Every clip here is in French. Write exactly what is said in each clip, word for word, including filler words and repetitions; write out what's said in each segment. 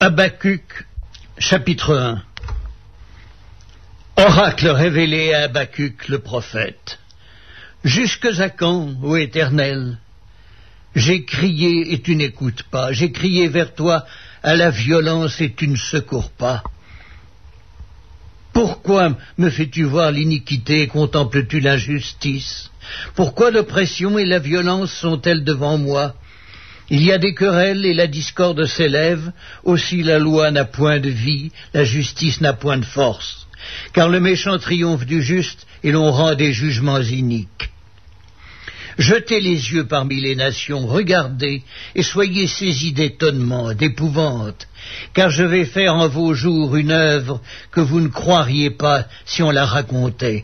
Habacuc, chapitre un. Oracle révélé à Habacuc le prophète. Jusque à quand, ô Éternel? J'ai crié et tu n'écoutes pas, j'ai crié vers toi à la violence et tu ne secours pas. Pourquoi me fais-tu voir l'iniquité et contemples-tu l'injustice? Pourquoi l'oppression et la violence sont-elles devant moi? Il y a des querelles et la discorde s'élève, aussi la loi n'a point de vie, la justice n'a point de force. Car le méchant triomphe du juste et l'on rend des jugements iniques. Jetez les yeux parmi les nations, regardez, et soyez saisis d'étonnement, d'épouvante, car je vais faire en vos jours une œuvre que vous ne croiriez pas si on la racontait.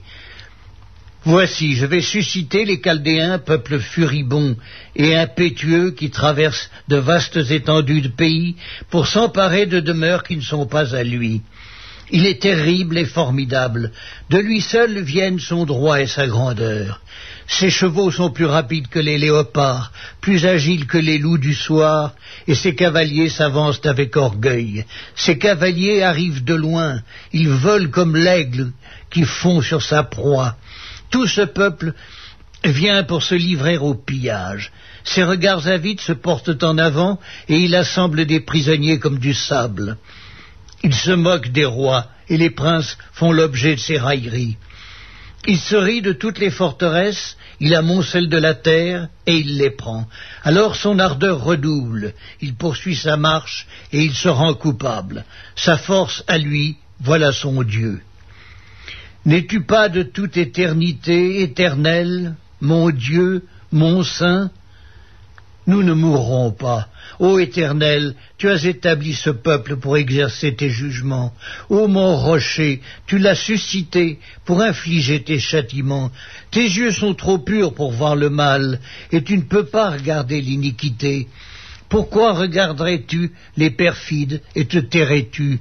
Voici, je vais susciter les Chaldéens, peuple furibond et impétueux qui traverse de vastes étendues de pays pour s'emparer de demeures qui ne sont pas à lui. Il est terrible et formidable. De lui seul viennent son droit et sa grandeur. Ses chevaux sont plus rapides que les léopards, plus agiles que les loups du soir, et ses cavaliers s'avancent avec orgueil. Ses cavaliers arrivent de loin, ils volent comme l'aigle qui fond sur sa proie. Tout ce peuple vient pour se livrer au pillage. Ses regards avides se portent en avant, et il assemble des prisonniers comme du sable. Il se moque des rois, et les princes font l'objet de ses railleries. Il se rit de toutes les forteresses, il amoncelle de la terre, et il les prend. Alors son ardeur redouble, il poursuit sa marche, et il se rend coupable. Sa force à lui, voilà son Dieu. N'es-tu pas de toute éternité, éternel, mon Dieu, mon Saint? Nous ne mourrons pas. Ô Éternel, tu as établi ce peuple pour exercer tes jugements. Ô mon rocher, tu l'as suscité pour infliger tes châtiments. Tes yeux sont trop purs pour voir le mal, et tu ne peux pas regarder l'iniquité. Pourquoi regarderais-tu les perfides et te tairais-tu?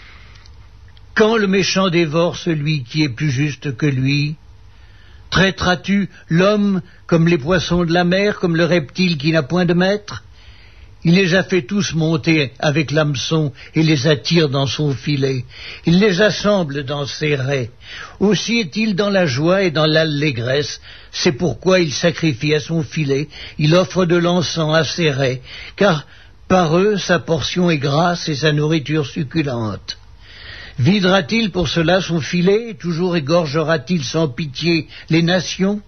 Quand le méchant dévore celui qui est plus juste que lui? Traiteras-tu l'homme comme les poissons de la mer, comme le reptile qui n'a point de maître? Il les a fait tous monter avec l'hameçon et les attire dans son filet. Il les assemble dans ses raies. Aussi est-il dans la joie et dans l'allégresse. C'est pourquoi il sacrifie à son filet. Il offre de l'encens à ses raies, car par eux sa portion est grasse et sa nourriture succulente. Videra-t-il pour cela son filet, et toujours égorgera-t-il sans pitié les nations?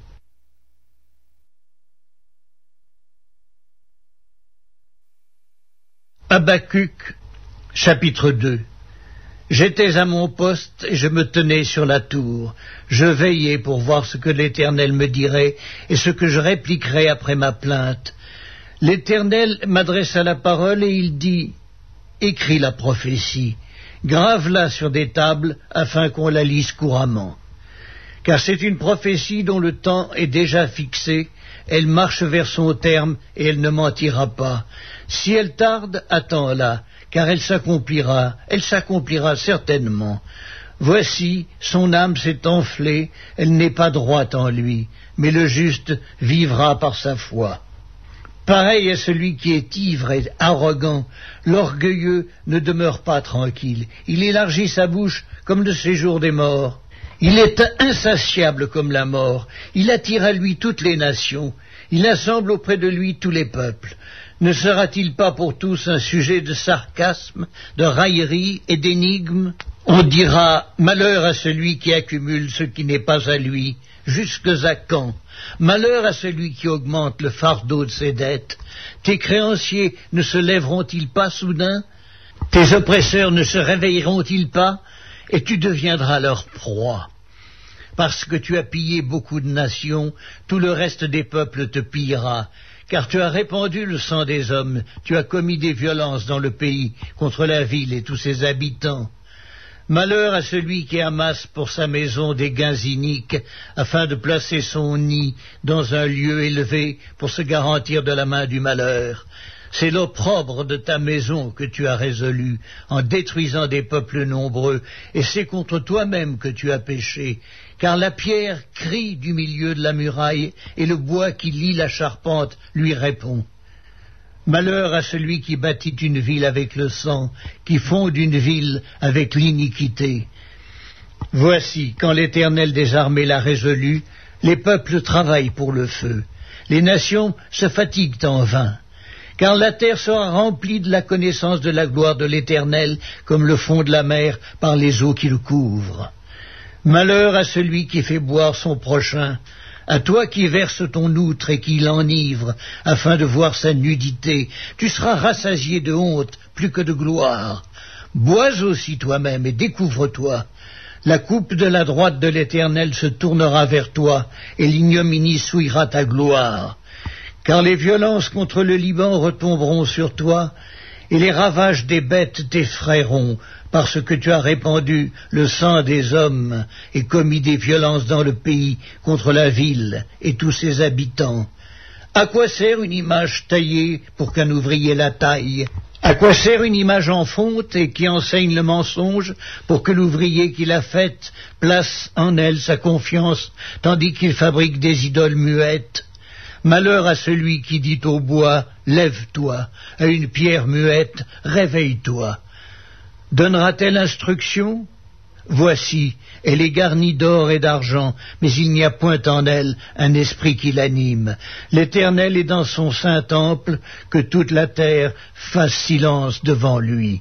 Habacuc, chapitre deux. J'étais à mon poste et je me tenais sur la tour. Je veillais pour voir ce que l'Éternel me dirait et ce que je répliquerais après ma plainte. L'Éternel m'adressa la parole et il dit, « Écris la prophétie. Grave-la sur des tables afin qu'on la lise couramment. Car c'est une prophétie dont le temps est déjà fixé, elle marche vers son terme et elle ne mentira pas. Si elle tarde, attends-la, car elle s'accomplira, elle s'accomplira certainement. Voici, son âme s'est enflée, elle n'est pas droite en lui, mais le juste vivra par sa foi. Pareil est celui qui est ivre et arrogant, l'orgueilleux ne demeure pas tranquille, il élargit sa bouche comme le séjour des morts. Il est insatiable comme la mort, il attire à lui toutes les nations, il assemble auprès de lui tous les peuples. Ne sera-t-il pas pour tous un sujet de sarcasme, de raillerie et d'énigme? On dira, malheur à celui qui accumule ce qui n'est pas à lui, jusque à quand? Malheur à celui qui augmente le fardeau de ses dettes. Tes créanciers ne se lèveront-ils pas soudain? Tes oppresseurs ne se réveilleront-ils pas? Et tu deviendras leur proie. Parce que tu as pillé beaucoup de nations, tout le reste des peuples te pillera. Car tu as répandu le sang des hommes, tu as commis des violences dans le pays contre la ville et tous ses habitants. Malheur à celui qui amasse pour sa maison des gains iniques, afin de placer son nid dans un lieu élevé pour se garantir de la main du malheur. C'est l'opprobre de ta maison que tu as résolu, en détruisant des peuples nombreux, et c'est contre toi-même que tu as péché, car la pierre crie du milieu de la muraille, et le bois qui lie la charpente lui répond. Malheur à celui qui bâtit une ville avec le sang, qui fonde une ville avec l'iniquité. Voici, quand l'Éternel des armées l'a résolu, les peuples travaillent pour le feu, les nations se fatiguent en vain, car la terre sera remplie de la connaissance de la gloire de l'Éternel, comme le fond de la mer par les eaux qui le couvrent. Malheur à celui qui fait boire son prochain, à toi qui verses ton outre et qui l'enivre, afin de voir sa nudité, tu seras rassasié de honte plus que de gloire. Bois aussi toi-même et découvre-toi. La coupe de la droite de l'Éternel se tournera vers toi, et l'ignominie souillera ta gloire. Car les violences contre le Liban retomberont sur toi, et les ravages des bêtes t'effrayeront, parce que tu as répandu le sang des hommes et commis des violences dans le pays contre la ville et tous ses habitants. À quoi sert une image taillée pour qu'un ouvrier la taille? À quoi sert une image en fonte et qui enseigne le mensonge pour que l'ouvrier qui l'a faite place en elle sa confiance, tandis qu'il fabrique des idoles muettes? Malheur à celui qui dit au bois, lève-toi, à une pierre muette, réveille-toi. Donnera-t-elle instruction? Voici, elle est garnie d'or et d'argent, mais il n'y a point en elle un esprit qui l'anime. L'Éternel est dans son saint temple, que toute la terre fasse silence devant lui.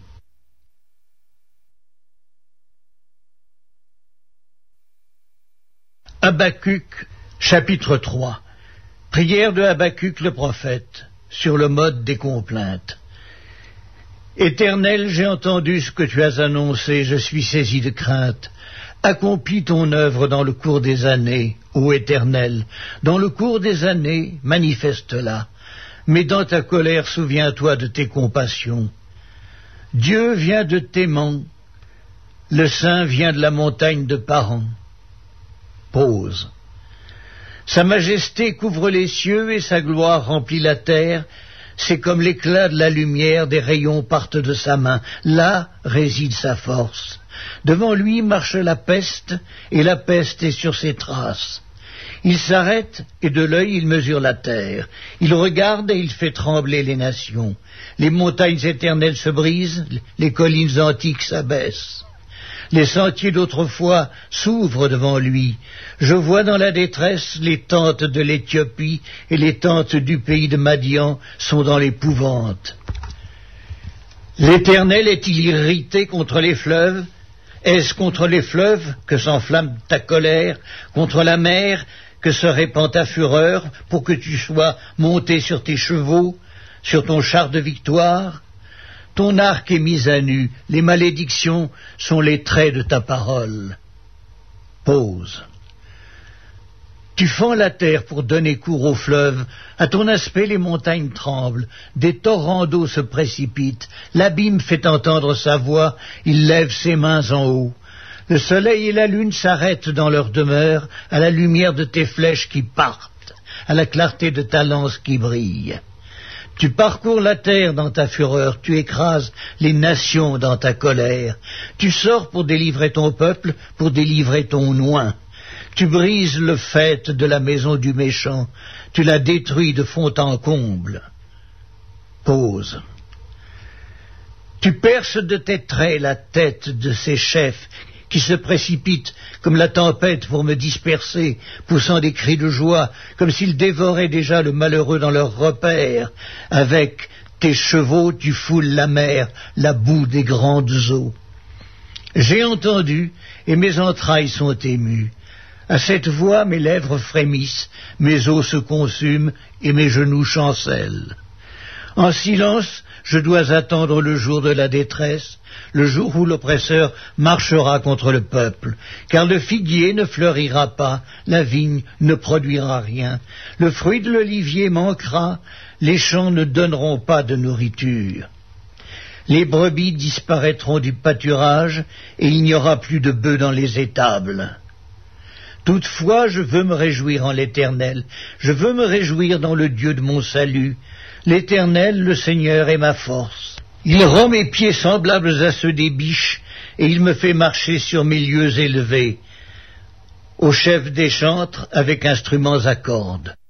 Habacuc, chapitre trois. Prière de Habacuc le prophète, sur le mode des complaintes. Éternel, j'ai entendu ce que tu as annoncé, je suis saisi de crainte. Accomplis ton œuvre dans le cours des années, ô Éternel. Dans le cours des années, manifeste-la. Mais dans ta colère, souviens-toi de tes compassions. Dieu vient de Théman, le Saint vient de la montagne de Paran. Pause. Sa majesté couvre les cieux et sa gloire remplit la terre. C'est comme l'éclat de la lumière, des rayons partent de sa main. Là réside sa force. Devant lui marche la peste, et la peste est sur ses traces. Il s'arrête, et de l'œil il mesure la terre. Il regarde, et il fait trembler les nations. Les montagnes éternelles se brisent, les collines antiques s'abaissent. Les sentiers d'autrefois s'ouvrent devant lui. Je vois dans la détresse les tentes de l'Éthiopie et les tentes du pays de Madian sont dans l'épouvante. L'Éternel est-il irrité contre les fleuves? Est-ce contre les fleuves que s'enflamme ta colère, contre la mer que se répand ta fureur, pour que tu sois monté sur tes chevaux, sur ton char de victoire? Ton arc est mis à nu, les malédictions sont les traits de ta parole. Pause. Tu fends la terre pour donner cours aux fleuves, à ton aspect les montagnes tremblent, des torrents d'eau se précipitent, l'abîme fait entendre sa voix, il lève ses mains en haut. Le soleil et la lune s'arrêtent dans leur demeure, à la lumière de tes flèches qui partent, à la clarté de ta lance qui brille. Tu parcours la terre dans ta fureur, tu écrases les nations dans ta colère. Tu sors pour délivrer ton peuple, pour délivrer ton oint. Tu brises le faîte de la maison du méchant, tu la détruis de fond en comble. Pause. Tu perces de tes traits la tête de ces chefs qui se précipitent comme la tempête pour me disperser, poussant des cris de joie, comme s'ils dévoraient déjà le malheureux dans leurs repères. Avec tes chevaux, tu foules la mer, la boue des grandes eaux. J'ai entendu, et mes entrailles sont émues. À cette voix, mes lèvres frémissent, mes os se consument, et mes genoux chancellent. En silence, je dois attendre le jour de la détresse, le jour où l'oppresseur marchera contre le peuple, car le figuier ne fleurira pas, la vigne ne produira rien, le fruit de l'olivier manquera, les champs ne donneront pas de nourriture. Les brebis disparaîtront du pâturage, et il n'y aura plus de bœufs dans les étables. Toutefois, je veux me réjouir en l'Éternel, je veux me réjouir dans le Dieu de mon salut. L'Éternel, le Seigneur, est ma force. Il rend mes pieds semblables à ceux des biches, et il me fait marcher sur mes lieux élevés, au chef des chantres avec instruments à cordes.